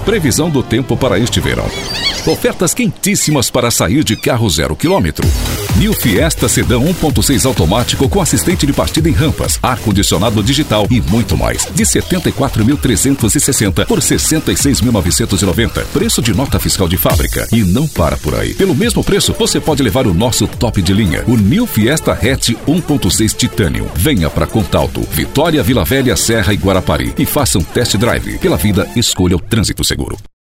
Previsão do tempo para este verão. Ofertas quentíssimas para sair de carro 0 km. New Fiesta Sedan 1.6 automático com assistente de partida em rampas, ar-condicionado digital e muito mais. De 74.360 por 66.990. Preço de nota fiscal de fábrica. E não para por aí. Pelo mesmo preço, você pode levar o nosso top de linha, o New Fiesta Hatch 1.6 Titanium. Venha para Contalto, Vitória, Vila Velha, Serra e Guarapari e faça um test drive. Pela vida, escolha o trânsito seguro.